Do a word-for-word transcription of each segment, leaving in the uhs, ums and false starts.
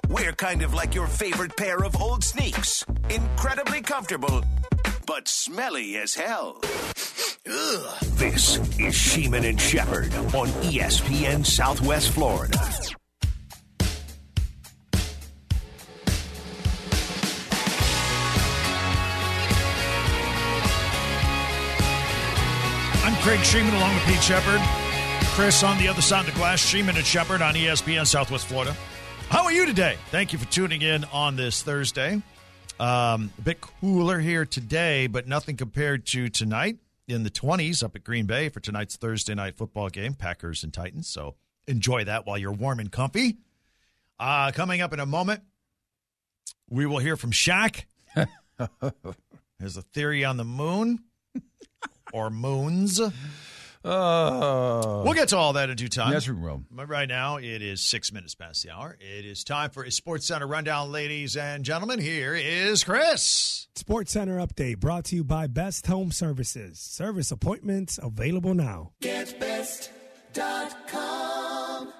We're kind of like your favorite pair of old sneaks. Incredibly comfortable, but smelly as hell. Ugh. This is Sheeman and Shepherd on E S P N Southwest Florida. I'm Craig Sheeman along with Pete Shepherd. Chris on the other side of the glass. Sheeman and Shepherd on E S P N Southwest Florida. How are you today? Thank you for tuning in on this Thursday. Um, a bit cooler here today, but nothing compared to tonight in the twenties up at Green Bay for tonight's Thursday night football game, Packers and Titans. So enjoy that while you're warm and comfy. Uh, coming up in a moment, we will hear from Shaq. There's a theory on the moon or moons. Uh, we'll get to all that in due time. Yes, we will. But right now, it is six minutes past the hour. It is time for a Sports Center rundown, ladies and gentlemen. Here is Chris. Sports Center update brought to you by Best Home Services. Service appointments available now. Get best dot com.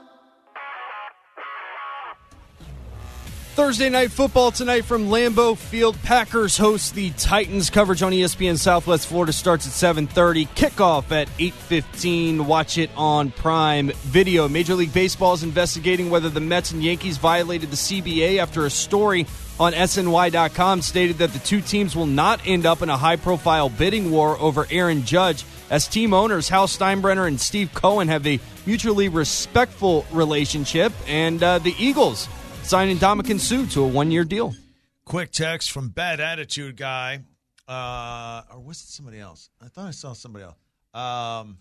Thursday night football tonight from Lambeau Field. Packers host the Titans. Coverage on E S P N Southwest Florida starts at seven thirty. Kickoff at eight fifteen. Watch it on Prime Video. Major League Baseball is investigating whether the Mets and Yankees violated the C B A after a story on S N Y dot com stated that the two teams will not end up in a high-profile bidding war over Aaron Judge, as team owners Hal Steinbrenner and Steve Cohen have a mutually respectful relationship, and uh, the Eagles signing Ndamukong Suh to a one-year deal. Quick text from Bad Attitude Guy. Uh, or was it somebody else? I thought I saw somebody else. Um,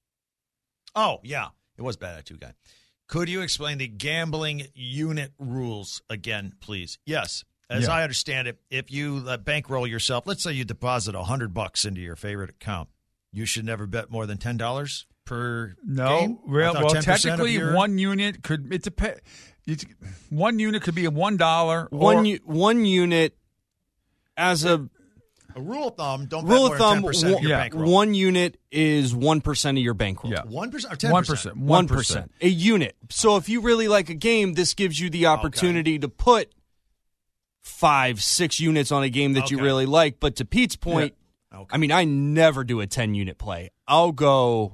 oh, yeah. It was Bad Attitude Guy. Could you explain the gambling unit rules again, please? Yes. As yeah. I understand it, if you uh, bankroll yourself, let's say you deposit one hundred bucks into your favorite account, you should never bet more than ten dollars per no, game? Well, well technically, your... one unit could – it depends. One unit could be a one dollar. One u- one unit as a a rule of thumb. Don't rule bet more of thumb. than ten percent of your yeah, bankroll. One unit is one percent of your bankroll. Yeah, one percent or ten one percent. One percent. A unit. So if you really like a game, this gives you the opportunity okay. to put five, six units on a game that okay. you really like. But to Pete's point, yeah. okay. I mean, I never do a ten unit play. I'll go.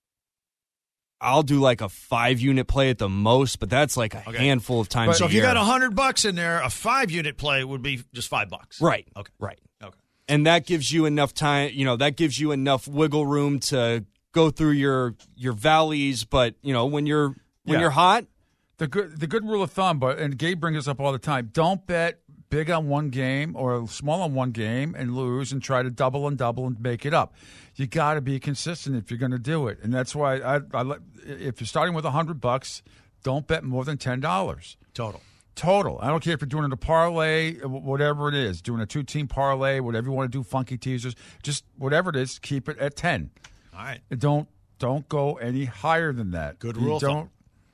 I'll do like a five-unit play at the most, but that's like a okay. handful of times but, So a if year. you got one hundred bucks in there, a five-unit play would be just five bucks. Right. Okay. Right. Okay. And that gives you enough time, you know, that gives you enough wiggle room to go through your your valleys, but, you know, when you're when yeah. you're hot. The good the good rule of thumb, but and Gabe brings this up all the time, don't bet big on one game or small on one game and lose and try to double and double and make it up. You got to be consistent if you're going to do it, and that's why I, I if you're starting with a hundred bucks, don't bet more than ten dollars total. Total. I don't care if you're doing it a parlay, whatever it is, doing a two-team parlay, whatever you want to do, funky teasers, just whatever it is, keep it at ten. All right. Don't don't go any higher than that. Good rule. You don't.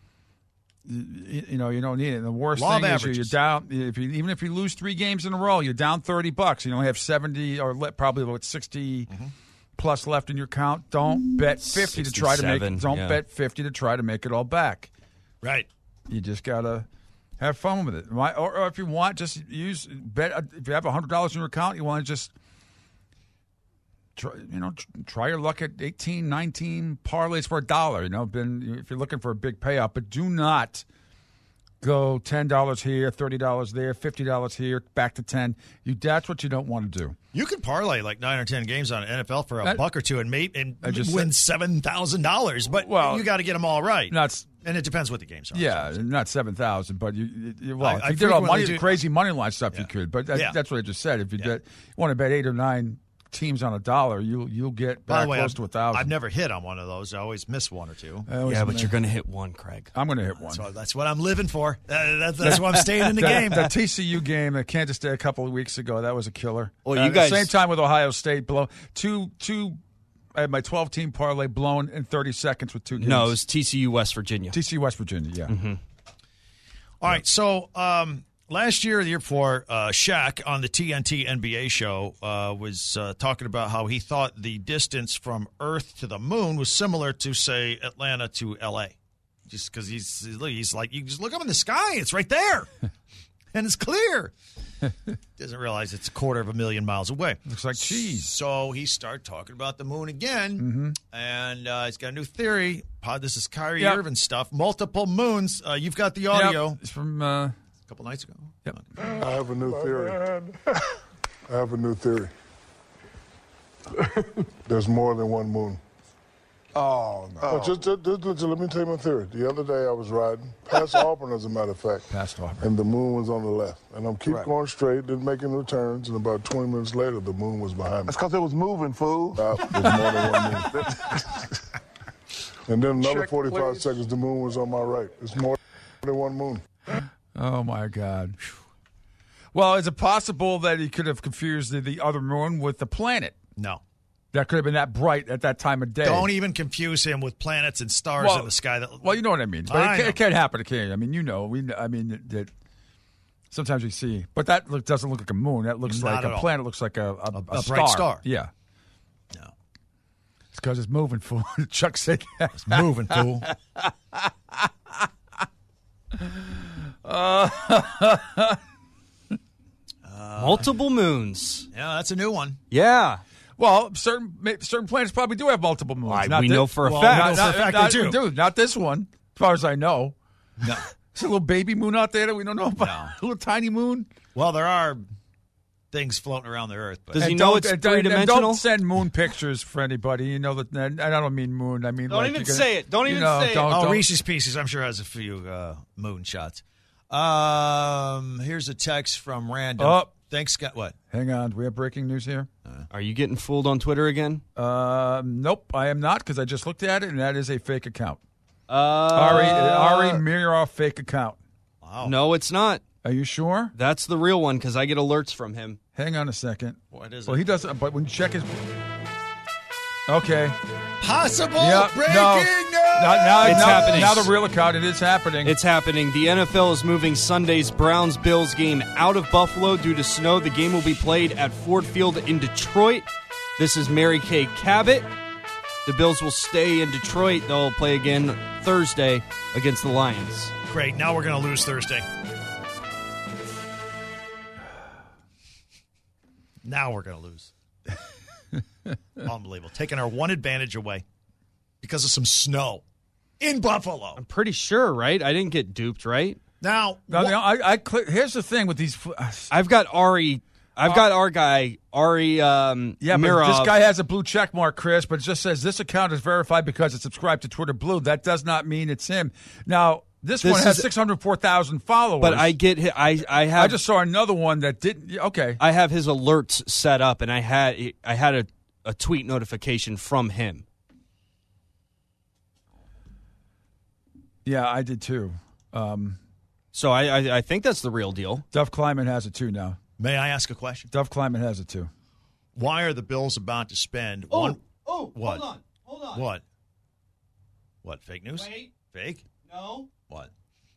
You, you know you don't need it. And the worst Law thing is averages. you're down. If you even if you lose three games in a row, you're down thirty bucks. You only have seventy or probably about sixty. Mm-hmm. Plus left in your count. Don't bet fifty to try to make it. Don't yeah. bet fifty to try to make it all back. Right. You just gotta have fun with it. Or, or if you want, just use bet. If you have a hundred dollars in your account, you want to just try. You know, try your luck at eighteen, nineteen parlays for a dollar. You know, been if you're looking for a big payout, but do not go ten dollars here, thirty dollars there, fifty dollars here, back to ten. You that's what you don't want to do. You can parlay like nine or ten games on N F L for a that, buck or two and mate and just win said, seven thousand dollars, but well, you got to get them all right. Not, and it depends what the games are. Yeah, not seven thousand, but you, you well, I, if I you did all money, do, crazy money line stuff, yeah. you could. But that, yeah. that's what I just said. If you, yeah. bet, you want to bet eight or nine teams on a dollar, you you'll get back way, close I've, to a thousand. I've never hit on one of those. I always miss one or two. Yeah, but you're going to hit one, Craig. I'm going to hit one. So that's what I'm living for. Uh, that's that's why I'm staying in the the, game. The T C U game at Kansas State a couple of weeks ago, that was a killer. Well, uh, you guys, same time with Ohio State, blow two two. I had my twelve-team parlay blown in thirty seconds with two games. No, it was T C U West Virginia. T C U West Virginia, yeah. Mm-hmm. All right, so um, last year or the year before, uh, Shaq on the T N T N B A show uh, was uh, talking about how he thought the distance from Earth to the moon was similar to, say, Atlanta to L A. Just because he's he's like, you just look up in the sky, it's right there. and it's clear. Doesn't realize it's a quarter of a million miles away. Looks like cheese. So he started talking about the moon again, mm-hmm. and uh, he's got a new theory. Pod, this is Kyrie yep. Irving stuff. Multiple moons. Uh, you've got the audio. Yep. It's from uh, a couple nights ago. Yep. I have a new theory. I have a new theory. There's more than one moon. Oh, no. Oh, just, just, just, just let me tell you my theory. The other day I was riding past Auburn, as a matter of fact. Past Auburn. And the moon was on the left. And I'm keep Right. going straight, then making the turns, and about twenty minutes later, the moon was behind me. That's because it was moving, fool. Uh, there's more than one moon. And then another Check, forty-five please. seconds, the moon was on my right. It's more than one moon. Oh, my God. Well, is it possible that he could have confused the, the other moon with the planet? No. That could have been that bright at that time of day. Don't even confuse him with planets and stars well, in the sky. That, well, you know what I mean. But I it, can, know. it can't happen. It can't. I mean, you know. We. I mean, that, that sometimes we see, but that look, doesn't look like a moon. That looks Not like at a all. planet. Looks like a a, A- a a bright star. Yeah, No. it's because it's moving. Fool. Chuck said, It's moving, fool. Multiple moons. Yeah, that's a new one. Yeah. "Well, certain ma- certain planets probably do have multiple moons. Why, Not we thi- know for a well, fact. we know Not, for a fact not, they not- do. dude, not this one, as far as I know. No. There's a little baby moon out there that we don't know about. No. A little tiny moon. Well, there are things floating around the Earth. But Does he And know don't- it's and don't- and three-dimensional? Don't send moon pictures for anybody. You know that. And I don't mean moon. I mean Don't like even you're gonna- say it. Don't you even know, say it. don't, oh, don't- Reese's Pieces, I'm sure, has a few uh, moon shots. Um, here's a text from Random. Oh. Thanks, Scott. What? Hang on. Do we have breaking news here? Are you getting fooled on Twitter again? Uh, nope, I am not because I just looked at it and that is a fake account. Uh, Ari Ari Miroff fake account. Wow. No, it's not. Are you sure? That's the real one because I get alerts from him. Hang on a second. What is Well, it? he doesn't. But when you check his, okay. Possible Yeah, breaking no. news! Now, now, It's now, happening. Now the real account. It is happening. It's happening. The N F L is moving Sunday's Browns-Bills game out of Buffalo due to snow. The game will be played at Ford Field in Detroit. This is Mary Kay Cabot. The Bills will stay in Detroit. They'll play again Thursday against the Lions. Great. Now we're going to lose Thursday. Now we're going to lose. Unbelievable. Taking our one advantage away because of some snow in Buffalo. I'm pretty sure, right? I didn't get duped, right? Now, Now, wha- now, I, I cl- here's the thing with these. fl- I've got Ari. I've got our guy, Ari um, Yeah, but Mirov. this guy has a blue check mark, Chris, but it just says this account is verified because it's subscribed to Twitter Blue. That does not mean it's him. Now, this, This one has is- six hundred four thousand followers. But I get hi- I I have I just saw another one that didn't. Okay. I have his alerts set up, and I had I had a, a tweet notification from him. Yeah, I did too. Um, So I, I I think that's the real deal. Duff Kleiman has it too now. may I ask a question? Duff Kleiman has it too. Why are the Bills about to spend one? oh, What? hold on, hold on. What? What? Fake news? Wait. Fake? No, What?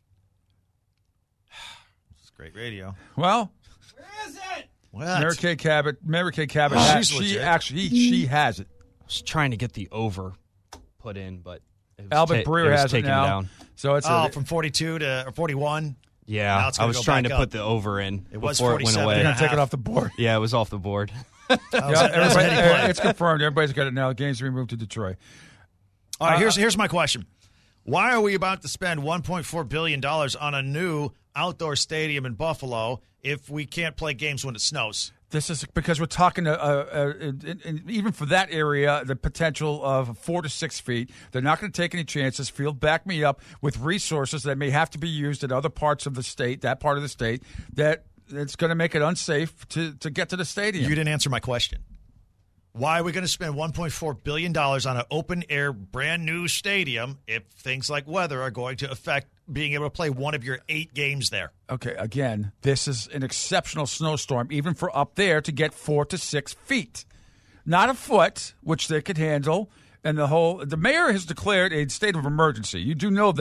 This is great radio. Well, where is it? What? Mary Kay Cabot, Mary Kay Cabot, Oh, has, she's she legit. actually she has it. I was trying to get the over put in, but it was Albert ta- Breer it was has it taken now. down. So it's Oh, a, from forty-two to or forty-one. Yeah, Now it's I gonna was go trying back to up. put the over in It was before it went forty-seven away. and a take it half. off the board. Yeah, it was off the board. That was, Yeah, that was a everybody- heady play. it's confirmed. Everybody's got it now. The game's removed to Detroit. All right, here's here's my question. Why are we about to spend one point four billion dollars on a new outdoor stadium in Buffalo if we can't play games when it snows? This is because we're talking, uh, uh, in, in, even for that area, the potential of four to six feet. They're not going to take any chances. Field, back me up with resources that may have to be used in other parts of the state, that part of the state, that it's going to make it unsafe to, to get to the stadium. You didn't answer my question. Why are we going to spend one point four billion dollars on an open-air, brand-new stadium if things like weather are going to affect being able to play one of your eight games there? Okay, again, this is an exceptional snowstorm, even for up there, to get four to six feet. Not a foot, which they could handle. And the whole, the mayor has declared a state of emergency. You do know that.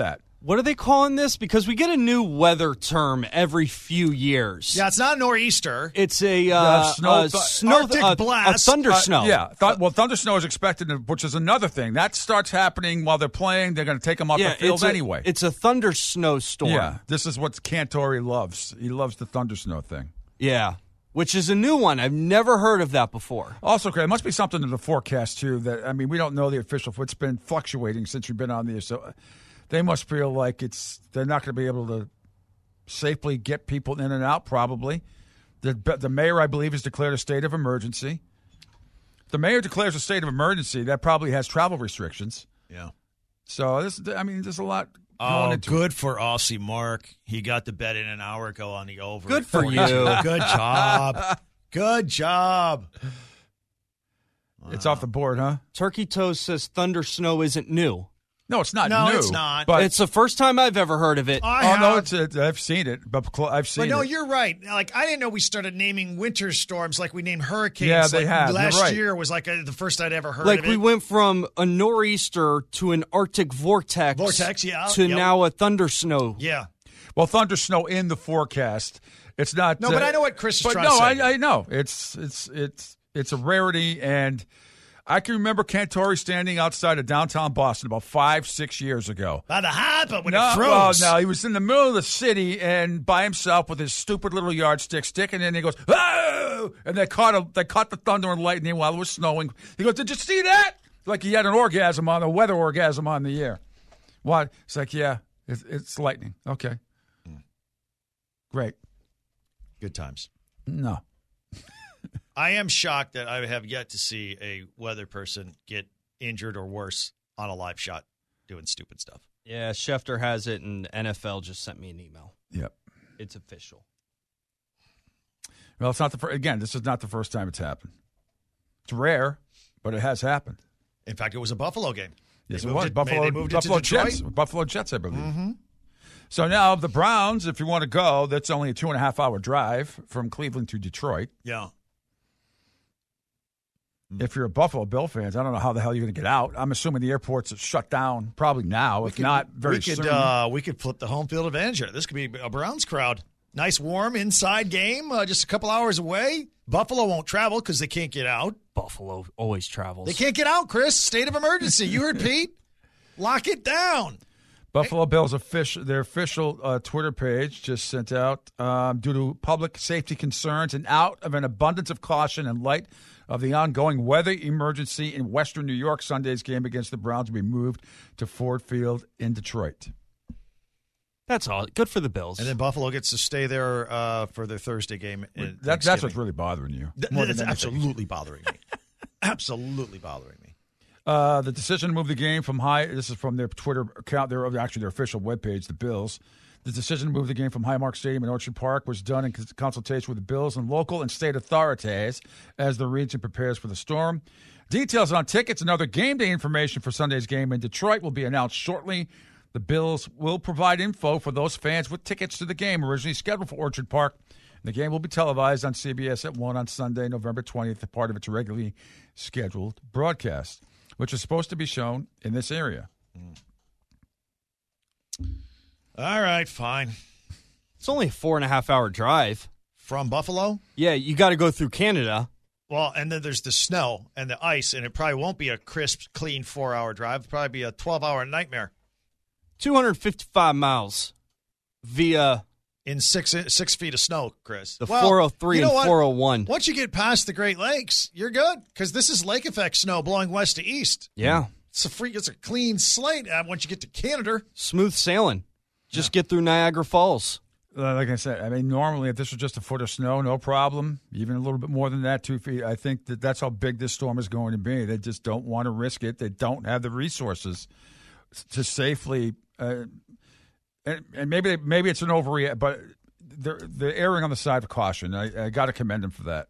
What are they calling this? Because we get a new weather term every few years. Yeah, it's not nor'easter. It's a uh, Uh, snow- uh, snow, Arctic uh, blast. a thunder Uh, snow. yeah. Th- well, thunder snow is expected, to- which is another thing. That starts happening while they're playing. They're going to take them off yeah, the field it's a, anyway. It's a thunder snow storm. Yeah. This is what Cantori loves. He loves the thunder snow thing. Yeah, which is a new one. I've never heard of that before. Also, Craig, it must be something in the forecast, too, that, I mean, we don't know the official. It's been fluctuating since we've been on the so they must feel like it's they're not going to be able to safely get people in and out, probably. The, the mayor, I believe, has declared a state of emergency. If the mayor declares a state of emergency, that probably has travel restrictions. Yeah. So, this, I mean, there's a lot Oh, going into good for Aussie Mark. He got to bed in an hour ago on the over. Good for you. Good job. Good job. It's off the board, huh? Turkey Toast says thunder snow isn't new. No, it's not No, new. it's not. But It's the first time I've ever heard of it. I oh have. no, it's it, I've seen it, but cl- I've seen But no, it. you're right. Like I didn't know we started naming winter storms like we named hurricanes. Yeah, they like have. You're Last right. year was like a, the first I'd ever heard Like of it. we went from a nor'easter to an Arctic vortex, Vortex, yeah, to yep. now a thunder snow. Yeah. Well, thunder snow in the forecast. It's not. No, but I know what Chris is but trying no, to say. I, I know it's it's it's it's a rarity, and I can remember Cantori standing outside of downtown Boston about five, six years ago. By the high, but when no, it well, froze. no, he was in the middle of the city and by himself with his stupid little yardstick stick, and then he goes, "Oh!" and they caught a, they caught the thunder and lightning while it was snowing. He goes, "Did you see that?" Like he had an orgasm on a weather orgasm on the air. What? It's like, yeah, it's, it's lightning. Okay, great. Good times. No. I am shocked that I have yet to see a weather person get injured or worse on a live shot doing stupid stuff. Yeah, Schefter has it, and N F L just sent me an email. Yep. It's official. Well, it's not the first. Again, this is not the first time it's happened. It's rare, but it has happened. In fact, it was a Buffalo game. Yes, They it moved was. it- Buffalo, they moved it to Buffalo Detroit. Jets. Buffalo Jets, I believe. Mm-hmm. So now the Browns, if you want to go, that's only a two and a half hour drive from Cleveland to Detroit. Yeah. If you're a Buffalo Bill fans, I don't know how the hell you're going to get out. I'm assuming the airport's shut down probably now, if could- not very we could, soon. Uh, we could flip the home field advantage here. This could be a Browns crowd. Nice, warm inside game, uh, just a couple hours away. Buffalo won't travel because they can't get out. Buffalo always travels. They can't get out, Chris. State of emergency. You heard Pete. Lock it down. Buffalo Bills official, their official uh, Twitter page just sent out um, due to public safety concerns and out of an abundance of caution in light of the ongoing weather emergency in Western New York. Sunday's game against the Browns will be moved to Ford Field in Detroit. That's all. Good for the Bills. And then Buffalo gets to stay there uh, for their Thursday game. in That, that's Thanksgiving. what's really bothering you. Th- more That's than anything. absolutely bothering me. Absolutely bothering me. Uh, the decision to move the game from high. This is from their Twitter account. Their actually their official webpage, the Bills. The decision to move the game from Highmark Stadium in Orchard Park was done in consultation with the Bills and local and state authorities as the region prepares for the storm. Details on tickets and other game day information for Sunday's game in Detroit will be announced shortly. The Bills will provide info for those fans with tickets to the game originally scheduled for Orchard Park. The game will be televised on C B S at one on Sunday, November twentieth, part of its regularly scheduled broadcast, which is supposed to be shown in this area. All right, fine. It's only a four and a half hour drive. From Buffalo? Yeah, you got to go through Canada. Well, and then there's the snow and the ice, and it probably won't be a crisp, clean four-hour drive. It'll probably be a twelve-hour nightmare. two hundred fifty-five miles via In six six feet of snow, Chris. the Well, four oh three you know and what? four oh one. Once you get past the Great Lakes, you're good, because this is lake effect snow blowing west to east. Yeah, It's a free, it's a clean slate uh, once you get to Canada. smooth sailing. Just get through Niagara Falls. Uh, like I said, I mean, normally if this was just a foot of snow, no problem. Even a little bit more than that, two feet. I think that that's how big this storm is going to be. They just don't want to risk it. They don't have the resources to safely. Uh, and, and maybe they, maybe it's an overreact, but they're they're erring on the side of caution. I, I got to commend them for that.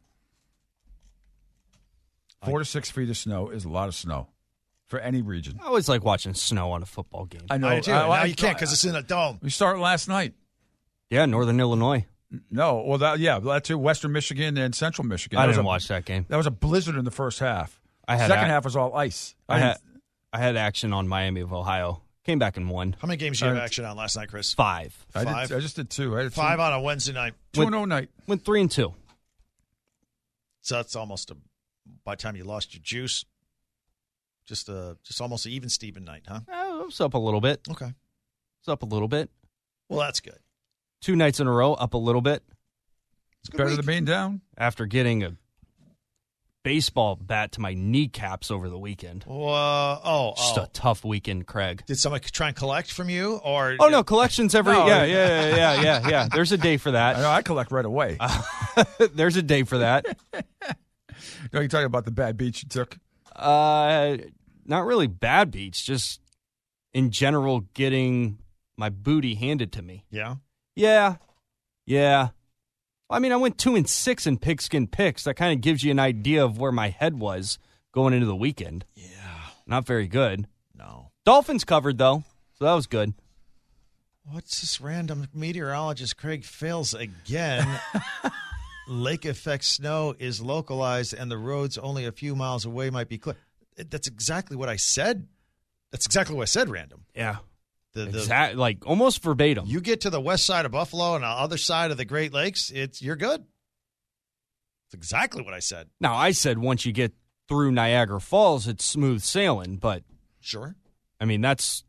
Four to six feet of snow is a lot of snow for any region. I always like watching snow on a football game. I know. I do. I- now I- you can't because it's in a dome. We started last night. Yeah, Northern Illinois. No, well, that, yeah, that too. Western Michigan and Central Michigan. I That was didn't a- watch that game. That was a blizzard in the first half. I had Second ac- half was all ice. I didn't- had I had action on Miami of Ohio, Came back and won. How many games did you have Uh, action on last night, Chris? Five. I, Five? did, I just did two. I did Five two, on a Wednesday night. two and oh night. Went three and two. So that's almost a, by the time you lost your juice, just a, just almost an even Steven night, huh? Uh, it was up a little bit. Okay. It's up a little bit. Well, that's good. Two nights in a row, up a little bit. It's a good Better week. than being down. After getting a baseball bat to my kneecaps over the weekend. Whoa, oh, Just oh. a tough weekend, Craig. Did somebody try and collect from you? Or Oh, no, collections every... No. Yeah, yeah, yeah, yeah, yeah, yeah. There's a day for I that. know. I collect right away. There's a day for that. No, you're talking about the bad beach you took. Uh, not really bad beats, just in general getting my booty handed to me. Yeah? Yeah, yeah. I mean, I went two and six in pigskin picks. That kind of gives you an idea of where my head was going into the weekend. Yeah. Not very good. No. Dolphins covered, though, so that was good. What's this random meteorologist? Craig fails again. Lake effect snow is localized and the roads only a few miles away might be clear. That's exactly what I said. That's exactly what I said, random. Yeah. The, the, Exact, like almost verbatim. You get to the west side of Buffalo and the other side of the Great Lakes, it's you're good. That's exactly what I said. Now, I said once you get through Niagara Falls, it's smooth sailing, but, Sure. I mean, that's,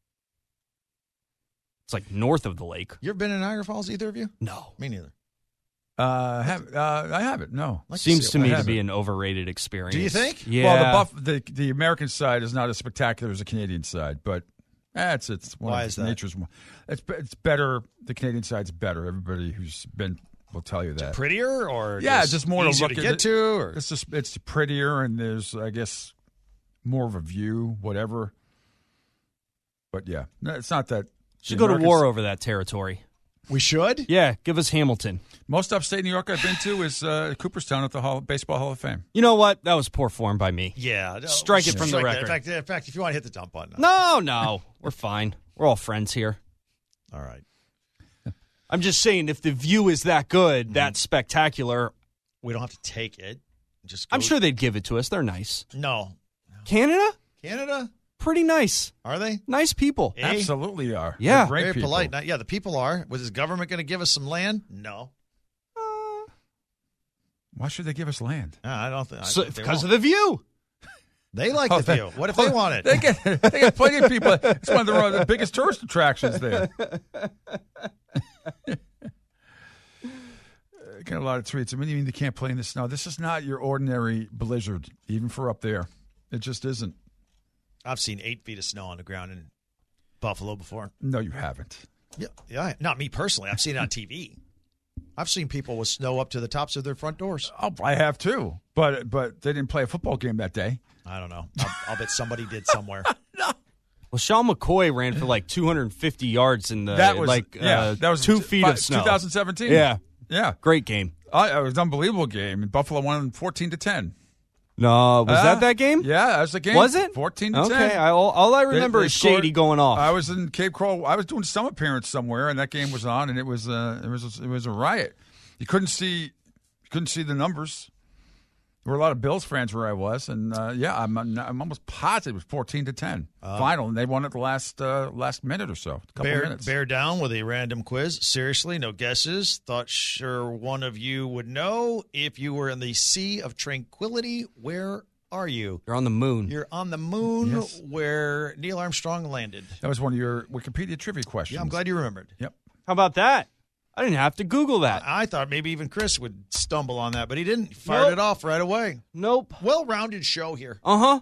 it's like north of the lake. You ever been in Niagara Falls, either of you? No. Me neither. Uh, have, uh, I haven't. No. Like Seems see to it. me I to be haven't. an overrated experience. Do you think? Yeah. Well, the, buff, the the American side is not as spectacular as the Canadian side, but eh, it's it's one Why of is the that? nature's one. It's it's better. The Canadian side's better. Everybody who's been will tell you that. Prettier or Yeah, just, just more to easier look to at get it. to? Or? It's just it's prettier, and there's I guess more of a view, whatever. But yeah, no, it's not that. Should the go to Americans- war over that territory. We should? Yeah, give us Hamilton. Most upstate New York I've been to is uh, Cooperstown at the Hall, Baseball Hall of Fame. You know what? That was poor form by me. Yeah. no, Strike it from the strike that. record. In fact, in fact, if you want to hit the dump button. No, no. We're fine. We're all friends here. All right. I'm just saying, if the view is that good, that spectacular, We don't have to take it. Just I'm go- sure they'd give it to us. They're nice. No. Canada? Canada? Pretty nice. Are they? Nice people. Eh? Absolutely are. Yeah. They're great Very people. polite. Not- yeah, the people are. Was his government going to give us some land? No. Why should they give us land? Uh, I don't think. So, they because won't. of the view. They like Oh, the they- view. What if they want it? They get they get plenty of people. It's one of the, the biggest tourist attractions there. I get a lot of tweets. I mean, you mean they can't play in the snow? This is not your ordinary blizzard, even for up there. It just isn't. I've seen eight feet of snow on the ground in Buffalo before. No, you haven't. Yeah, yeah. Not me personally. I've seen it on T V. I've seen people with snow up to the tops of their front doors. Oh, I have too. But but they didn't play a football game that day. I don't know. I'll, I'll bet somebody did somewhere. Well, Sean McCoy ran for like two hundred fifty yards in the That was like yeah. uh, that was two t- feet fi- of snow. twenty seventeen. Yeah, yeah. great game. I, it was an unbelievable game. And Buffalo won fourteen to ten. No, was Uh, that that game? Yeah, that was the game. Was it fourteen to okay, ten? I, all, all I remember They- they is scored- Shady going off. I was in Cape Coral. I was doing some appearance somewhere, and that game was on, and it was uh, it was it was a riot. You couldn't see you couldn't see the numbers. There were a lot of Bills fans where I was, and uh, yeah, I'm I'm almost positive it was fourteen to ten final, and they won it the last uh, last minute or so, a couple Bear, minutes. bear down with a random quiz. Seriously, no guesses. Thought sure one of you would know. If you were in the Sea of Tranquility, where are you? You're on the moon. You're on the moon Yes. where Neil Armstrong landed. That was one of your Wikipedia trivia questions. Yeah, I'm glad you remembered. Yep. How about that? I didn't have to Google that. I thought maybe even Chris would stumble on that, but he didn't. He fired Nope. it off right away. Nope. Well-rounded show here. Uh huh.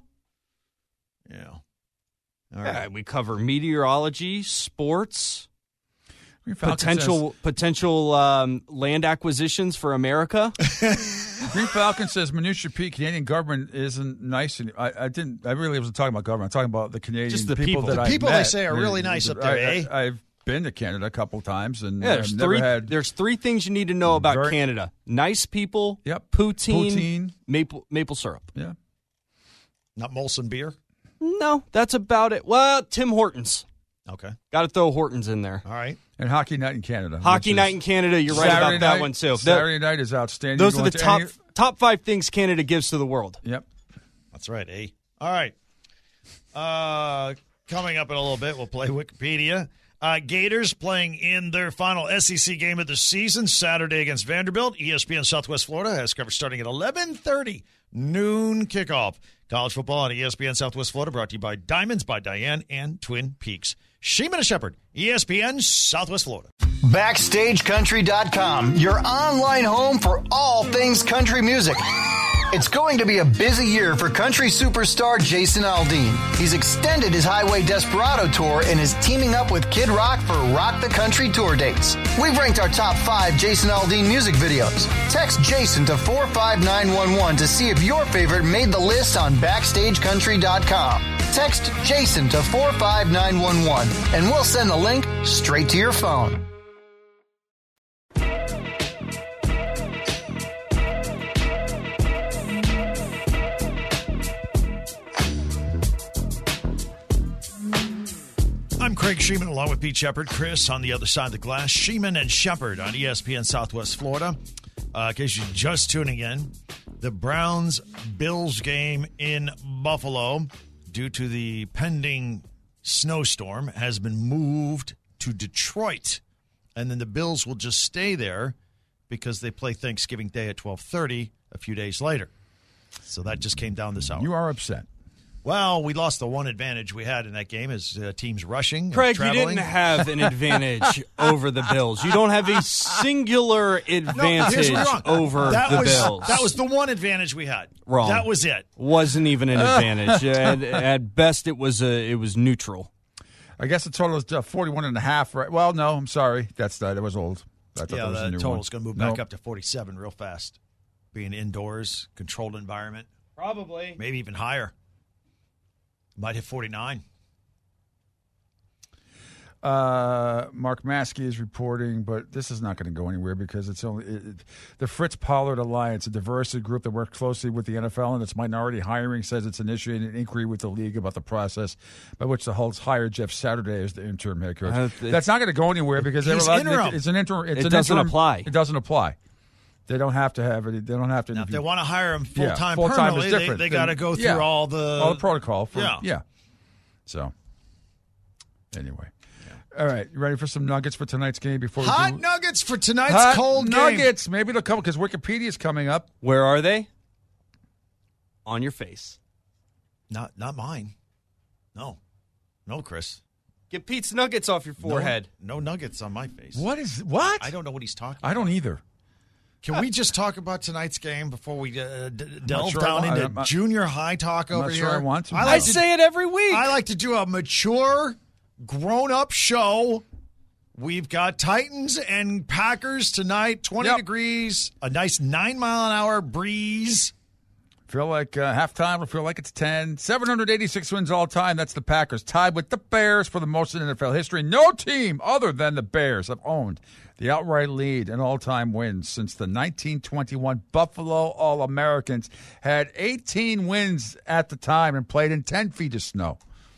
Yeah. All right. Yeah, we cover meteorology, sports, Green Falcon potential potential um, land acquisitions for America. Says, Green Falcon says Minutia P, Canadian government isn't nice. And I, I didn't. I really wasn't talking about government. I'm talking about the Canadian Just the people. people. That The I people met. they say are really nice up there, I, eh? I, I've been to Canada a couple times, and Yeah, there's I've never three. had. There's three things you need to know about Very- Canada: nice people, Yep. poutine, Poutine. maple maple syrup. Yeah. Not Molson beer? No, that's about it. Well, Tim Hortons. Okay. Got to throw Hortons in there. All right. And Hockey Night in Canada. Hockey which night is in Canada. You're right Saturday about that night- one too. That- Saturday night is outstanding. those are Going the to top any- top five things Canada gives to the world. Yep. That's right, eh? All right. Uh, Coming up in a little bit, we'll play Wikipedia. Uh, Gators playing in their final S E C game of the season Saturday against Vanderbilt. E S P N Southwest Florida has coverage starting at eleven thirty, noon kickoff. College football on E S P N Southwest Florida, brought to you by Diamonds by Diane and Twin Peaks. Sheeman and Shepherd, E S P N Southwest Florida. Backstage Country dot com, your online home for all things country music. It's going to be a busy year for country superstar Jason Aldean. He's extended his Highway Desperado tour and is teaming up with Kid Rock for Rock the Country tour dates. We've ranked our top five Jason Aldean music videos. Text Jason to four five nine one one to see if your favorite made the list on Backstage Country dot com. Text Jason to four five nine one one and we'll send the link straight to your phone. I'm Craig Sheeman along with Pete Shepard. Chris on the other side of the glass. Sheeman and Shepard on E S P N Southwest Florida. Uh, in case you're just tuning in, the Browns-Bills game in Buffalo, due to the pending snowstorm, has been moved to Detroit. And then the Bills will just stay there because they play Thanksgiving Day at twelve thirty a few days later. So that just came down this hour. You are upset. Well, we lost the one advantage we had in that game as uh, teams rushing. Craig, and you didn't have an advantage over the Bills. You don't have a singular advantage no, over that the was, Bills. That was the one advantage we had. Wrong. That was it. Wasn't even an advantage. at, at best, it was a, it was neutral. I guess the total is uh, forty-one and a half, right? Well, no, I'm sorry. That's that. It was old. I thought Yeah, that was the a new total's one. going to move No. back up to forty-seven real fast. Being indoors, controlled environment. Probably. Maybe even higher. Might hit forty-nine. Uh, Mark Maskey is reporting, but this is not going to go anywhere because it's only it, it, the Fritz Pollard Alliance, a diversity group that works closely with the N F L and its minority hiring, says it's initiating an inquiry with the league about the process by which the Hulks hired Jeff Saturday as the interim head coach. Uh, That's not going to go anywhere because they're He's allowed, interim. it's an interim. It's It an doesn't interim, apply. It doesn't apply. They don't have to have it. They don't have to. Now, if interview. they want to hire him Yeah, full-time, full-time permanently, is they, different they than- got to go through yeah. all the all the protocol. For, Yeah. yeah. So, anyway. All right, you ready for some nuggets for tonight's game before we Hot do? nuggets for tonight's Hot cold game. nuggets. Maybe they'll come because Wikipedia's coming up. Where are they? On your face. Not, not mine. No. No, Chris. Get Pete's nuggets off your forehead. No, no nuggets on my face. What is what? I don't know what he's talking I don't either. Can we just talk about tonight's game before we uh, d- delve sure I down want- into I'm not- junior high talk I'm over not here? sure I want to. I I like to, say it every week. I like to do a mature, grown-up show. We've got Titans and Packers tonight, twenty Yep. degrees, a nice nine-mile-an-hour breeze. Feel like uh, halftime. I feel like it's ten. seven hundred eighty-six wins all time. That's the Packers, tied with the Bears for the most in N F L history. No team other than the Bears have owned the outright lead in all-time wins since the nineteen twenty-one Buffalo All-Americans had eighteen wins at the time and played in ten feet of snow.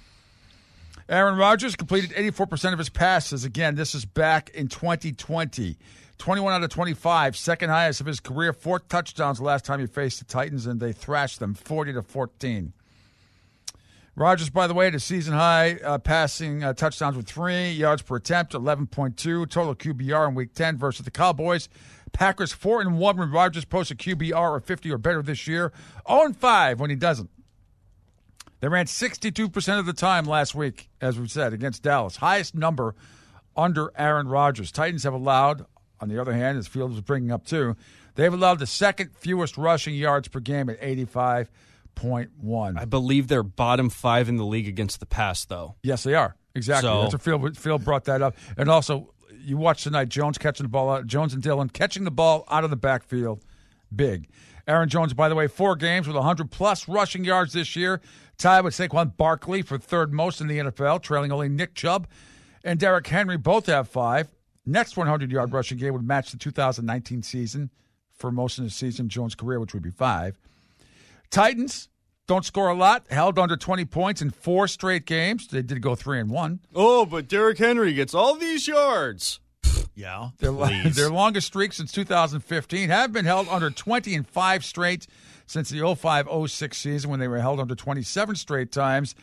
Aaron Rodgers completed eighty-four percent of his passes. Again, this is back in twenty twenty. twenty-one out of twenty-five, second highest of his career. Four touchdowns the last time he faced the Titans, and they thrashed them forty to fourteen. Rodgers, by the way, had a season high uh, passing uh, touchdowns with three, yards per attempt, eleven point two, total Q B R in Week ten versus the Cowboys. Packers four and one when Rodgers posts a Q B R of fifty or better this year. oh and five when he doesn't. They ran sixty-two percent of the time last week, as we said, against Dallas. Highest number under Aaron Rodgers. Titans have allowed, on the other hand, as Fields was bringing up too, they've allowed the second fewest rushing yards per game at eighty-five point one. I believe they're bottom five in the league against the pass, though. Yes, they are. Exactly. So- That's what Field, Field brought that up. And also, you watch tonight, Jones catching the ball out, Jones and Dillon catching the ball out of the backfield. Big. Aaron Jones, by the way, four games with one hundred plus rushing yards this year. Tied with Saquon Barkley for third most in the N F L, trailing only Nick Chubb and Derrick Henry. Both have five. Next one hundred-yard rushing game would match the two thousand nineteen season for most in the season, Jones' career, which would be five. Titans don't score a lot, held under twenty points in four straight games. They did go three and one. Oh, but Derrick Henry gets all these yards. Yeah, Their, please. their longest streak since two thousand fifteen have been held under twenty and five straight since the oh five oh six season when they were held under twenty-seven straight times.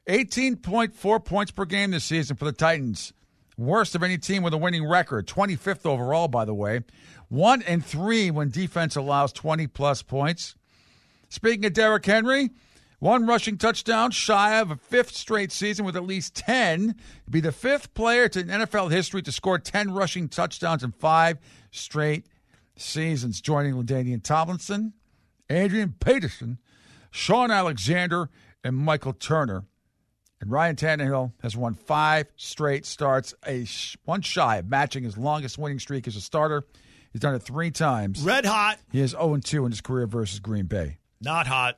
eighteen point four points per game this season for the Titans. Worst of any team with a winning record. twenty-fifth overall, by the way. One and three when defense allows twenty-plus points. Speaking of Derrick Henry, one rushing touchdown shy of a fifth straight season with at least ten. He'd be the fifth player to in N F L history to score ten rushing touchdowns in five straight seasons, joining LaDainian Tomlinson, Adrian Peterson, Sean Alexander, and Michael Turner. And Ryan Tannehill has won five straight starts, a sh- one shy of matching his longest winning streak as a starter. He's done it three times. Red hot. He is oh and two in his career versus Green Bay. Not hot.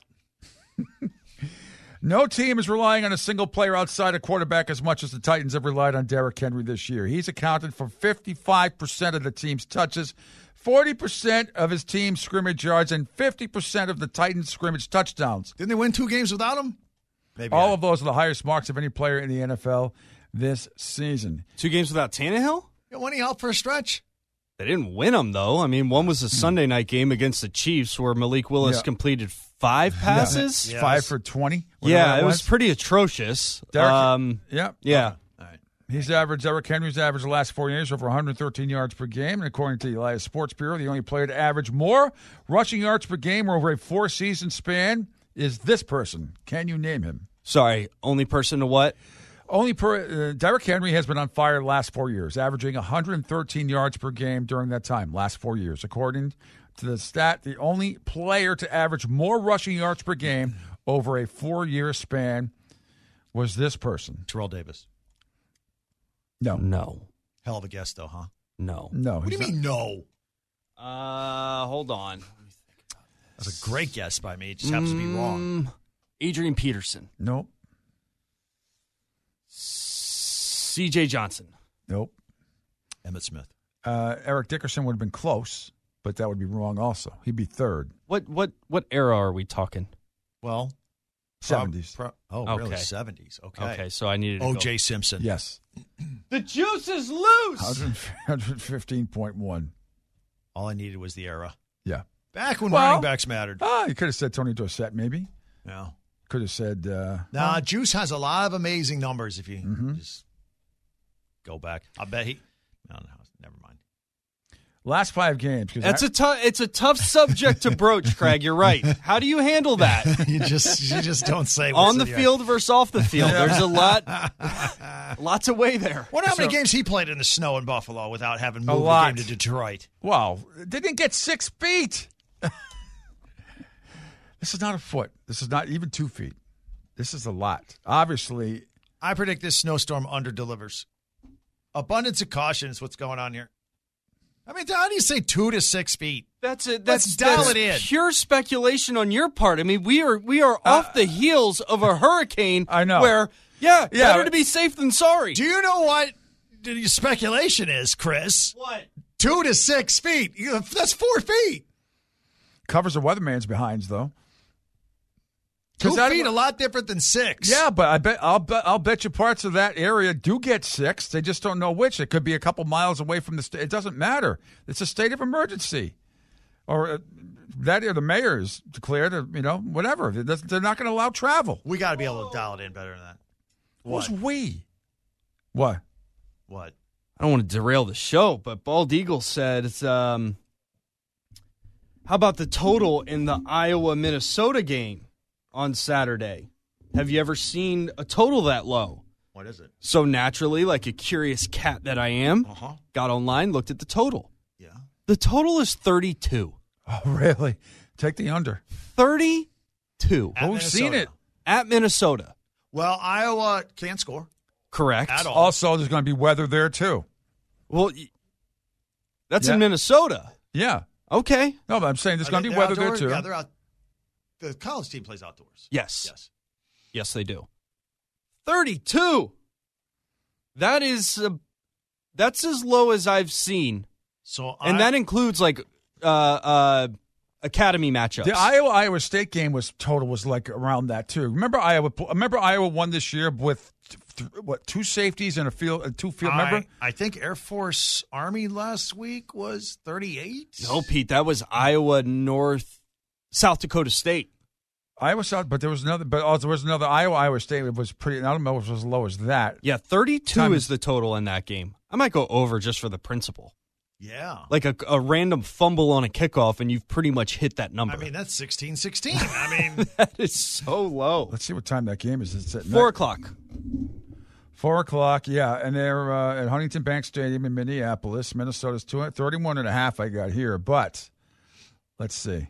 No team is relying on a single player outside a quarterback as much as the Titans have relied on Derrick Henry this year. He's accounted for fifty-five percent of the team's touches, forty percent of his team's scrimmage yards, and fifty percent of the Titans' scrimmage touchdowns. Didn't they win two games without him? Maybe All I- of those are the highest marks of any player in the N F L this season. Two games without Tannehill? Yeah, when he out for a stretch? They didn't win them, though. I mean, one was a Sunday night game against the Chiefs where Malik Willis Yeah. completed five passes. Yeah. Five for twenty. whatever Yeah, that it was pretty atrocious. Derrick- Um, yeah. yeah. All right. He's averaged, Derrick Henry's averaged the last four years over one hundred thirteen yards per game. And according to the Elias Sports Bureau, the only player to average more rushing yards per game over a four-season span is this person. Can you name him? Sorry, only person to what? Only per, uh, Derrick Henry has been on fire the last four years, averaging one hundred thirteen yards per game during that time, last four years. According to the stat, the only player to average more rushing yards per game over a four-year span was this person. Terrell Davis. No. No. Hell of a guess, though, huh? No. No. What do you mean, no? Uh, hold on. That's a great guess by me. It just happens to be wrong. Mm, Adrian Peterson. Nope. C J Johnson. Nope. Emmett Smith. Uh, Eric Dickerson would have been close, but that would be wrong also. He'd be third. What what what era are we talking? Well, seventies. Pro, pro, oh, Okay. really? seventies. Okay. Okay, so I needed to O go. J Simpson. Yes. The juice is loose. one hundred fifteen point one. All I needed was the era. Yeah. Back when Well, running backs mattered. Ah, you could have said Tony Dorsett, maybe. No. Could have said. Uh, Nah, Juice has a lot of amazing numbers if you Mm-hmm. just go back. I bet he. No, no, never mind. last five games. That's a tough. It's a tough subject to broach, Craig. You're right. How do you handle that? you just you just don't say what's on the in field versus off the field. There's a lot, lots of way there. Wonder how many So- games he played in the snow in Buffalo without having moved the lot. game to Detroit. Wow. They didn't get six feet. This is not a foot. This is not even two feet. This is a lot. Obviously. I predict this snowstorm under delivers. Abundance of caution is what's going on here. I mean, how do you say two to six feet? That's it. Let's That's, dial that's it in. pure speculation on your part. I mean, we are we are off the heels of a hurricane. I know. Where yeah, Yeah, better but- to be safe than sorry. Do you know what the speculation is, Chris? What? Two to six feet. You- That's four feet. Covers a weatherman's behinds, though. Two 'Cause that- feet, a lot different than six. Yeah, but I bet I'll bet I'll bet you parts of that area do get six. They just don't know which. It could be a couple miles away from the state. It doesn't matter. It's a state of emergency, or uh, that or the mayor's declared. Or, you know, whatever. It doesn't- They're not going to allow travel. We got to be able to dial it in better than that. What? Who's we? What? What? I don't want to derail the show, but Bald Eagle said, it's, um, how about the total in the Iowa-Minnesota game on Saturday? Have you ever seen a total that low? What is it? So naturally, like a curious cat that I am, Uh-huh. got online, looked at the total. Yeah. The total is thirty-two. Oh, really? Take the under. thirty-two. At Who's seen Minnesota. it? At Minnesota. Well, Iowa can't score Correct. at all. Also, there's going to be weather there too. Well, y- that's Yeah. in Minnesota. Yeah. Okay. No, but I'm saying there's Are going to they- be weather outdoors? there too. Yeah, they're out. The college team plays outdoors. Yes. Yes. Yes, they do. thirty-two. That is, uh, that's as low as I've seen. So And I, that includes, like, uh, uh, academy matchups. The Iowa Iowa State game was total was like around that too. Remember Iowa? Remember Iowa won this year with th- what two safeties and a field, uh, two field. Remember? I, I think Air Force Army last week was thirty-eight. No, Pete, that was Iowa North, South Dakota State. Iowa South, but there was another. But also there was another Iowa Iowa State. It was pretty. I don't know if it was as low as that. Yeah, thirty-two Time is the total in that game. I might go over just for the principle. Yeah. Like a, a random fumble on a kickoff, and you've pretty much hit that number. I mean, that's sixteen sixteen. I mean, that is so low. Let's see what time that game is. It's at Four night. o'clock. Four o'clock, yeah. And they're uh, at Huntington Bank Stadium in Minneapolis. Minnesota's two, thirty-one and a half I got here. But let's see.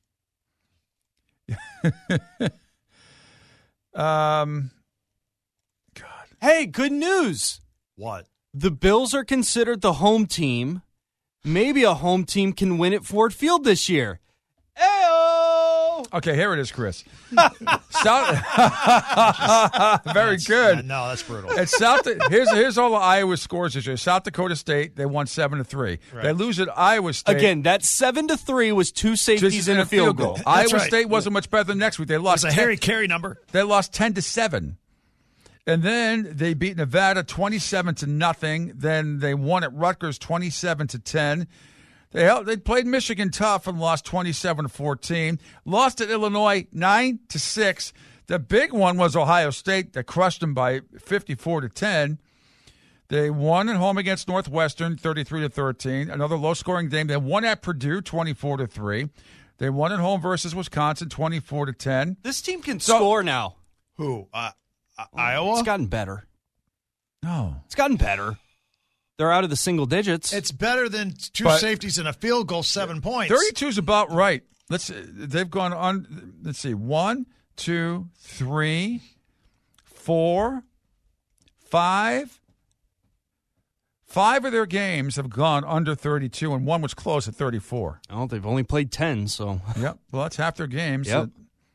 um, God. Hey, good news. What? The Bills are considered the home team. Maybe a home team can win at Ford Field this year. Ayo! Okay, here it is, Chris. South, very good. No, that's brutal. It's South. Here's here's all the Iowa scores this year. South Dakota State, they won seven to three. Right. They lose at Iowa State Again, that seven to three was two safeties just and a field goal. That's Iowa right. State wasn't much better than next week. They It lost was a ten, Harry Carey number. They lost ten to seven. And then they beat Nevada twenty-seven to nothing. Then they won at Rutgers twenty-seven to ten. They held, they played Michigan tough and lost twenty-seven to fourteen. Lost at Illinois nine to six. The big one was Ohio State that crushed them by fifty-four to ten. They won at home against Northwestern thirty-three to thirteen. Another low-scoring game. They won at Purdue twenty-four to three. They won at home versus Wisconsin twenty-four to ten. This team can So- score now. Who? Uh, uh, Iowa? It's gotten better. No. It's gotten better. They're out of the single digits. It's better than two But- safeties and a field goal, seven points. thirty-two is about right. Let's. They've gone on. Let's see. One, two, three, four, five. Five of their games have gone under thirty-two, and one was close at thirty-four. Oh, they've only played ten, so. Yep. Well, that's half their games. Yep.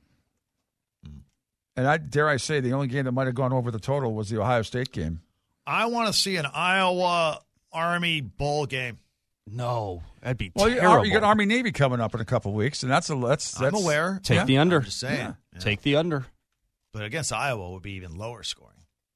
And I dare I say the only game that might have gone over the total was the Ohio State game. I want to see an Iowa Army bowl game. No, that'd be Well, you, terrible. you got Army Navy coming up in a couple of weeks, and that's a that's. that's I'm aware. Take Yeah. the under. I'm just saying. Yeah. Yeah. Take the under. But against Iowa would be even lower scoring.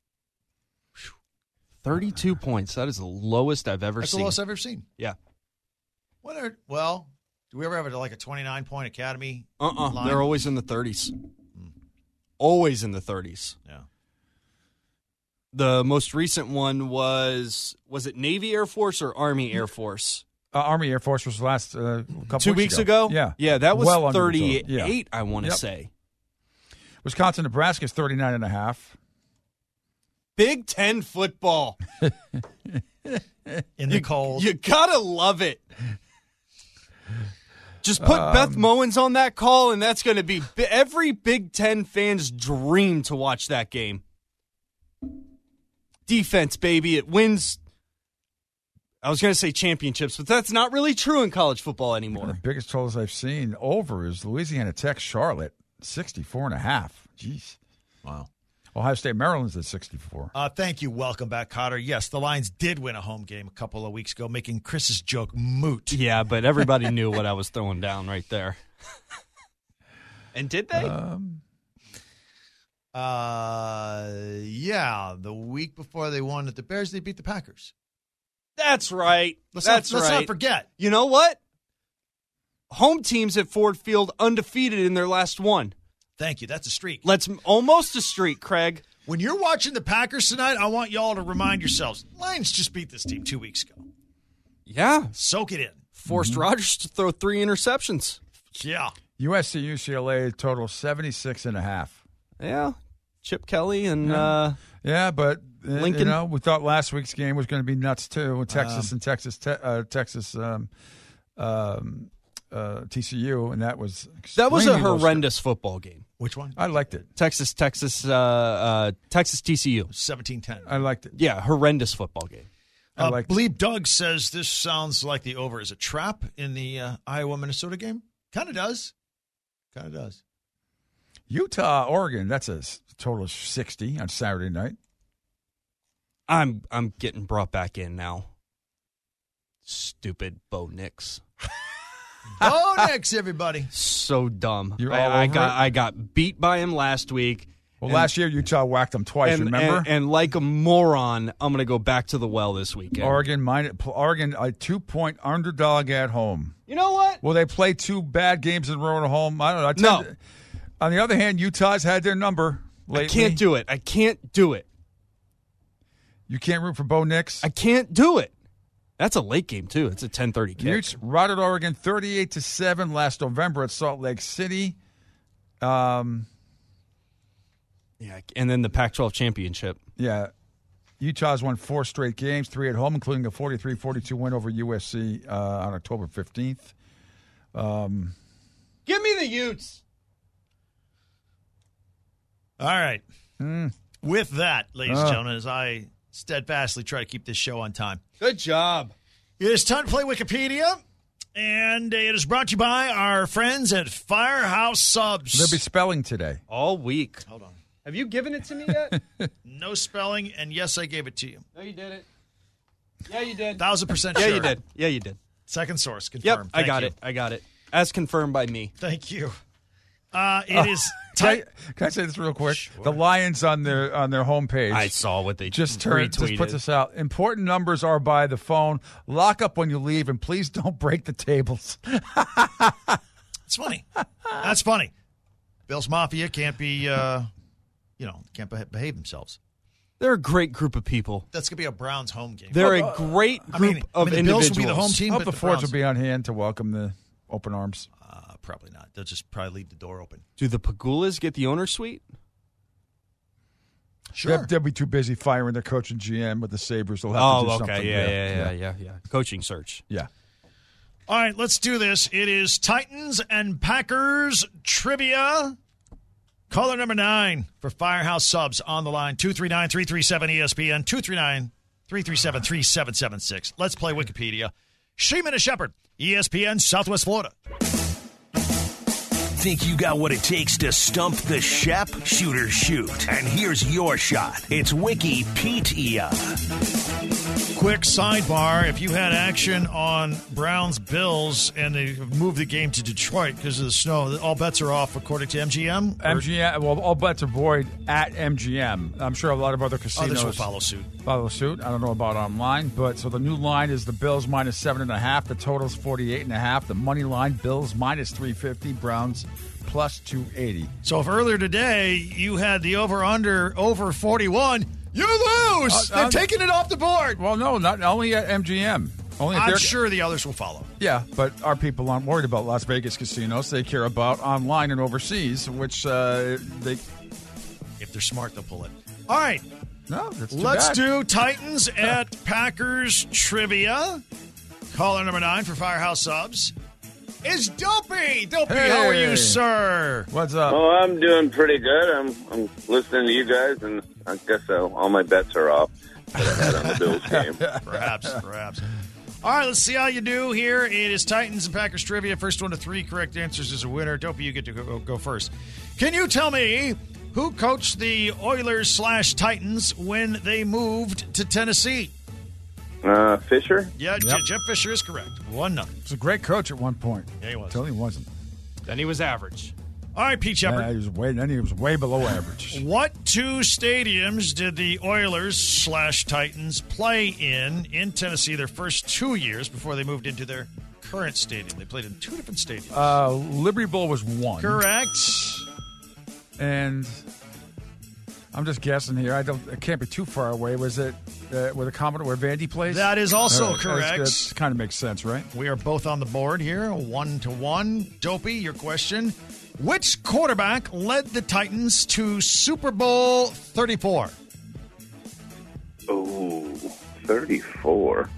thirty-two points. That is the lowest I've ever That's seen. the lowest I've ever seen. Yeah. What are, well, do we ever have a, like a twenty-nine point Academy Uh-uh. line? They're always in the thirties. Always in the thirties. Yeah. The most recent one was, was it Navy Air Force or Army Air Force? Uh, Army Air Force was last uh, couple Two weeks ago. ago? Yeah. Yeah, that was Well under the total. thirty-eight, Yeah. I want to Yep. say. Wisconsin, Nebraska is thirty-nine and a half. Big Ten football. In the cold. You gotta love it. Just put Beth Mowins on that call, and that's going to be bi- every Big Ten fan's dream to watch that game. Defense, baby. It wins. I was going to say championships, but that's not really true in college football One of the anymore. biggest totals I've seen over is Louisiana Tech Charlotte, sixty-four and a half. Jeez. Wow. Ohio State Maryland's at sixty-four. Uh, thank you. Welcome back, Cotter. Yes, the Lions did win a home game a couple of weeks ago, making Chris's joke moot. Yeah, but everybody knew what I was throwing down right there. And did they? Um, Uh, yeah, the week before they won at the Bears, they beat the Packers. that's right. Let's, that's not, let's right. not forget. You know what? Home teams at Ford Field undefeated in their last one. Thank you. That's a streak. Let's almost a streak, Craig. When you're watching the Packers tonight, I want y'all to remind yourselves, Lions just beat this team two weeks ago. Yeah. Soak it in. Forced Rodgers to throw three interceptions. Yeah. U S C U C L A total seventy-six and a half. Yeah. Chip Kelly and Yeah. uh, Yeah, but uh, you Lincoln. know, we thought last week's game was going to be nuts too. With Texas and Texas, te- uh, Texas, um, um, uh, T C U, and that was that was a extremely low horrendous football game. Which one? score. I liked it. Texas, Texas, uh, uh, Texas T C U. seventeen ten. I liked it. Yeah, horrendous football game. I Uh, liked it. Bleep Doug says this sounds like the over is a trap in the uh, Iowa-Minnesota game. Kind of does. Kind of does. Utah, Oregon. That's a s- total of sixty on Saturday night. I'm I'm getting brought back in now. Stupid Bo Nix. Oh, next, everybody. So dumb. You're I, all I over got it? I got beat by him last week. Well, And- last year Utah whacked them twice. and, remember? and, and like a moron, I'm going to go back to the well this weekend. Oregon, minus, Oregon, a two-point underdog at home. You know what? Will they play two bad games in a row at home? I don't know. I No. tend to- On the other hand, Utah's had their number lately. I can't do it. I can't do it. You can't root for Bo Nix? I can't do it. That's a late game, too. It's a ten thirty kick. Utes routed Oregon thirty-eight to seven last November at Salt Lake City. Um, yeah, and then the Pac twelve championship. Yeah. Utah's won four straight games, three at home, including a forty-three forty-two win over U S C uh, on October fifteenth. Um, Give me the Utes. All right. Mm. With that, ladies Uh. and gentlemen, as I steadfastly try to keep this show on time. Good job. It is time to play Wikipedia, and it is brought to you by our friends at Firehouse Subs. There'll be spelling today. All week. Hold on. Have you given it to me yet? No spelling, and yes, I gave it to you. No, you didn't. Yeah, you did. Thousand percent Yeah, sure. you did. Yeah, you did. Second source, Yep, confirmed. I Thank got you. it. I got it. As confirmed by me. Thank you. Uh, it Uh, is Can I, tight. can I say this real quick? Sure. The Lions on their on their homepage. I saw what they just turned, just retweeted. put this out. Important numbers are by the phone. Lock up when you leave, and please don't break the tables. It's funny. That's funny. Bills Mafia can't be, uh, you know, can't beha- behave themselves. They're a great group of people. That's gonna be a Browns home game. They're Well, a great I group mean, of I mean, the individuals. Bills will be the home team, I hope but the Fords Browns- will be on hand to welcome the open arms. Uh, probably not. They'll just probably leave the door open. Do the Pagulas get the owner suite? Sure. They'll, they'll be too busy firing their coach and G M, but the Sabres will have to Oh, do okay. something. Yeah, yeah, yeah, yeah, yeah. Coaching search. Yeah. All right, let's do this. It is Titans and Packers trivia. Caller number nine for Firehouse Subs on the line, two three nine, three three seven, E S P N, two three nine, three three seven, three seven seven six. Let's play Wikipedia. Sheeman and Shepherd, E S P N, Southwest Florida. Think you got what it takes to stump the Shep? Shoot or shoot. And here's your shot. It's Wikipedia. Quick sidebar, if you had action on Browns Bills and they moved the game to Detroit because of the snow, all bets are off according to M G M? Or M G M, well, all bets are void at M G M. I'm sure a lot of other casinos others will follow suit. follow suit. I don't know about online, but so the new line is the Bills minus seven and a half. The total's forty-eight and a half. The money line, Bills minus three fifty. Browns plus two eighty. So if earlier today you had the over-under over forty-one, you lose! Uh, They're uh, taking it off the board. Well, no, not only at M G M. Only at I'm their- sure the others will follow. Yeah, but our people aren't worried about Las Vegas casinos. They care about online and overseas, which uh, they. If they're smart, they'll pull it. All right, No, that's too let's bad. do Titans at Packers trivia. Caller number nine for Firehouse Subs is Dopey. Dopey, how are you, Hey. sir? What's up? Oh, I'm doing pretty good. I'm I'm listening to you guys, and I guess uh, all my bets are off that I had on the Bills game. Perhaps, perhaps. All right, let's see how you do here. It is Titans and Packers trivia. First one to three correct answers is a winner. Dopey, you get to go, go first. Can you tell me who coached the Oilers slash Titans when they moved to Tennessee? Uh, Fisher? Yeah, Yep. Je- Jeff Fisher is correct. One nothing. He was a great coach at one point. Yeah, he was. Until he wasn't. Then he was average. All right, Pete Shepard. Yeah, he was way. Then he was way below average. What two stadiums did the Oilers slash Titans play in in Tennessee their first two years before they moved into their current stadium? They played in two different stadiums. Uh, Liberty Bowl was one. Correct. And I'm just guessing here. I don't. It can't be too far away. Was it uh, where the Commodore, where Vandy plays? That is also All right, correct. That kind of makes sense, right? We are both on the board here, one to one. Dopey, your question. Which quarterback led the Titans to Super Bowl thirty-four? Oh, thirty-four.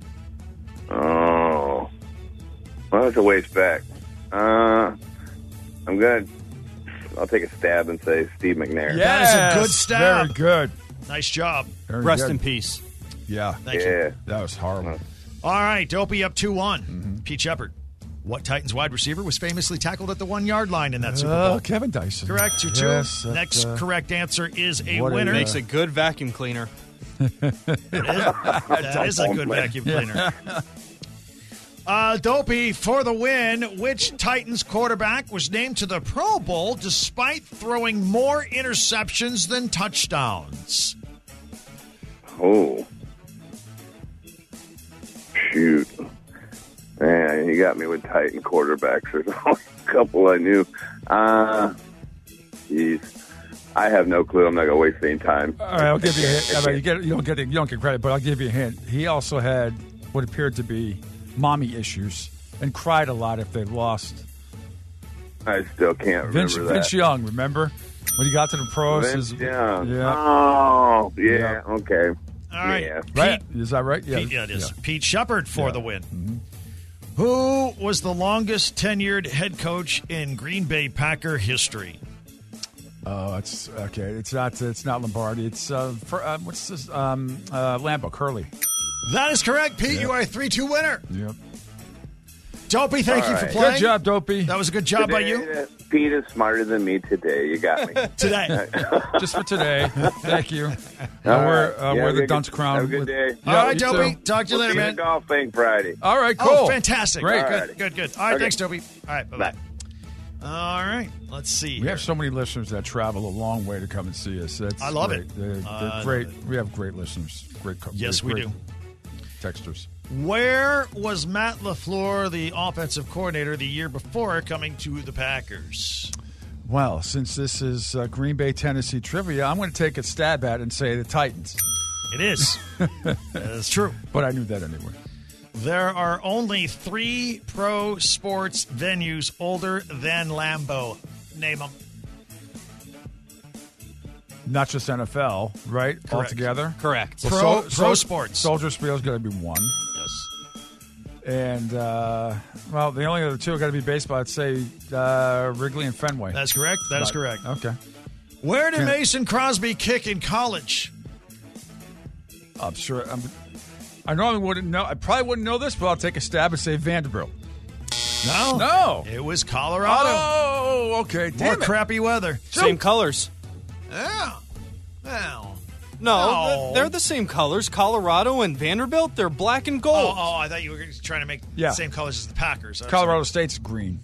Oh. Well, that's a ways back. Uh, I'm going to... I'll take a stab and say Steve McNair. That is a good Yes, stab. Very good. Nice job. Very Rest good. in peace. Yeah. Thank Yeah. you. That was horrible. All right, Dopey up two one. Mm-hmm. Pete Shepard. What Titans wide receiver was famously tackled at the one-yard line in that Super Bowl? Uh, Kevin Dyson. Correct, two two. Yes, that's, Next uh, correct answer is a what a, winner. uh, Makes a good vacuum cleaner. That is a good vacuum cleaner. Uh, Dopey, for the win, which Titans quarterback was named to the Pro Bowl despite throwing more interceptions than touchdowns? Oh. Shoot. Man, you got me with Titan quarterbacks. There's only a couple I knew. Uh, Jeez. I have no clue. I'm not going to waste any time. All right, I'll give you a hint. I mean, you, get, you, don't get, you don't get credit, but I'll give you a hint. He also had what appeared to be mommy issues and cried a lot if they lost. I still can't remember Vince, that. Vince Young, remember? When he got to the pros. Vince his, Young. Yeah. Oh, yeah, Yeah. okay. All right. Yeah. Right? Is that right? Yeah, Pete, yeah, it is. yeah. Pete Shepard for Yeah. the win. Mm-hmm. Who was the longest tenured head coach in Green Bay Packer history? Oh, it's okay. It's not. It's not Lombardi. It's uh, for, uh what's this? Um, uh, Lambeau, Curly. That is correct, Pete. Yeah. You are a three two winner. Yep. Dopey, thank All you for right. playing. Good job, Dopey. That was a good job by Today, you uh, Pete is smarter than me today. You got me. today. Just for today. Thank you. Uh, All we're right. uh, Yeah, we're the have a Dunce good- Crown. Have a good with- day. Yeah, All right, you Dopey. too. Talk to you We'll later, see you man. at golf thing Friday. All right, cool. Oh, fantastic. Great. Good, good, good. All right, Okay. thanks, Dopey. All right, bye-bye. All right, let's see. We have so many listeners that travel a long way to come and see us. That's I love great. it. They're, they're I great. love it. We have great listeners. Great. co- Yes, great, we great do. Texters. Where was Matt LaFleur, the offensive coordinator, the year before coming to the Packers? Well, since this is uh, Green Bay, Tennessee trivia, I'm going to take a stab at it and say the Titans. It is. That's true. But I knew that anyway. There are only three pro sports venues older than Lambeau. Name them. Not just N F L, right? Correct. Altogether? Correct. Well, Pro- Sol- pro Sol- sports. Soldier Spiel is going to be one. Yes. And, uh, well, the only other two are going to be baseball. I'd say uh, Wrigley and Fenway. That's correct. That is But- correct. Okay. Where did Can- Mason Crosby kick in college? I'm sure. I'm, I normally wouldn't know. I probably wouldn't know this, but I'll take a stab and say Vanderbilt. No. No. It was Colorado. Oh, okay. More Damn it. crappy weather. Same colors. Yeah. Well. No, No. th- they're the same colors. Colorado and Vanderbilt, they're black and Oh, gold. oh, I thought you were trying to make Yeah. the same colors as the Packers. I'm Colorado State's green.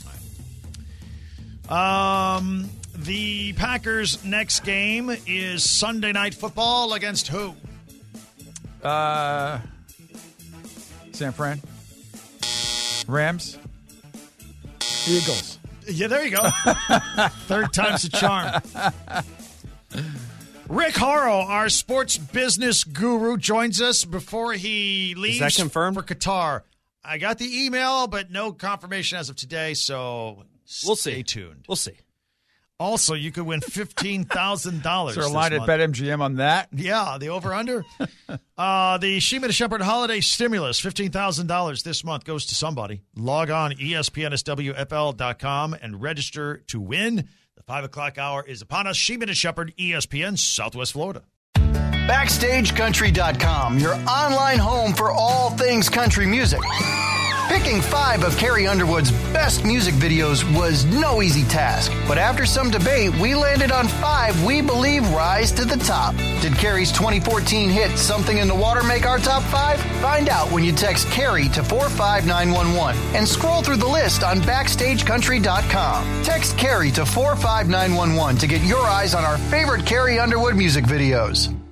sorry. Um, the Packers' next game is Sunday Night Football against who? Uh, San Fran. Rams. Eagles. Yeah, there you go. Third time's a charm. Rick Horrow, our sports business guru, joins us before he leaves that confirmed? for Qatar. I got the email, but no confirmation as of today, so We'll stay see. tuned. We'll see. Also, you could win fifteen thousand dollars. Is there a line at BetMGM on that? Yeah, the over-under. uh, the Sheeman and Shepherd Holiday Stimulus, fifteen thousand dollars this month goes to somebody. Log on E S P N S W F L dot com and register to win. The five o'clock hour is upon us. Sheeman and Shepherd, E S P N, Southwest Florida. Backstage Country dot com, your online home for all things country music. Picking five of Carrie Underwood's best music videos was no easy task, but after some debate, we landed on five we believe rise to the top. Did Carrie's twenty fourteen hit Something in the Water make our top five? Find out when you text Carrie to four five nine one one and scroll through the list on Backstage Country dot com. Text Carrie to four five nine one one to get your eyes on our favorite Carrie Underwood music videos.